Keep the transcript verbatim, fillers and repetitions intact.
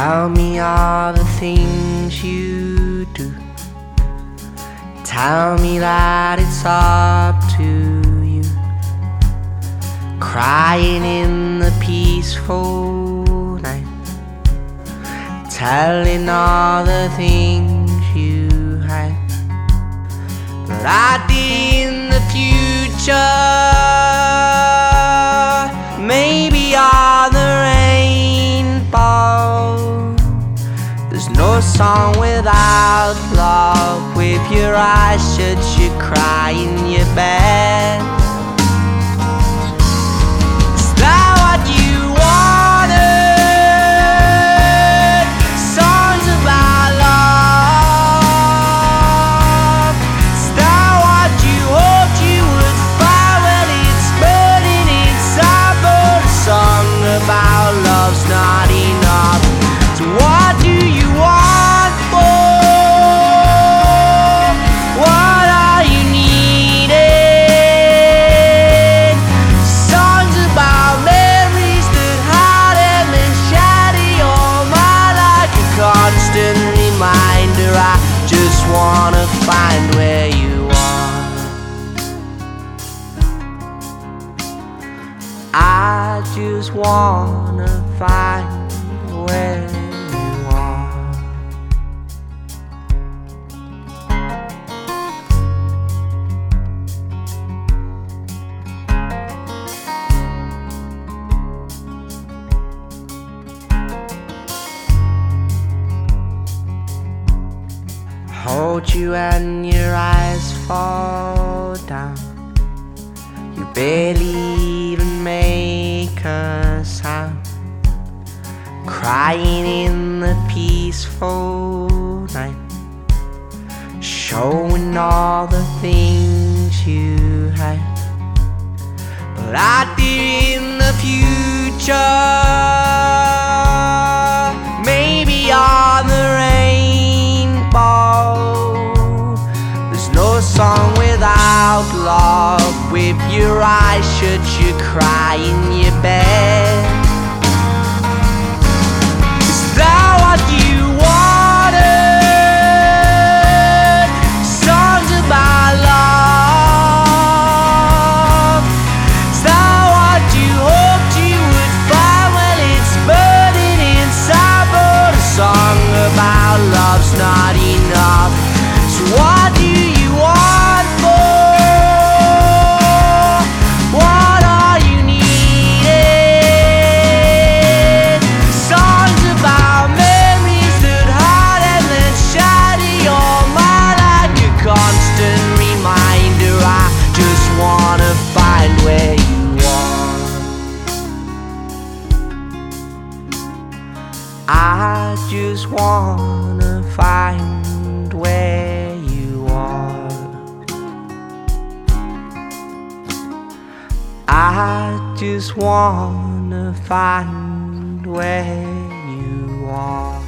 Tell me all the things you do. Tell me that it's up to you. Crying in the peaceful night, telling all the things you hide. But I did in the future, maybe on the rainbow. There's no song without love. With your eyes shut, you cry in your bed. Is that what you wanted? Songs about love. Is that what you hoped you would find? Well, it's burning inside, but a song about love's not enough. So what do you want for? What are you needing? Songs about memories that hide and then shatter your mind like a constant reminder. I just wanna find where you are. I just wanna find where you are. Hold you and your eyes fall down. You barely even make a sound. Crying in the peaceful night, showing all the things you hide. But I did in the future, maybe on the rainbow. There's no song without love. With your eyes shut, you cry in your bed. Love's not enough. So what do you want for? What are you needing? Songs about memories that hide and then shatter your mind like a constant reminder. I just wanna find where you are. I just wanna find where you are. I just wanna find where you are.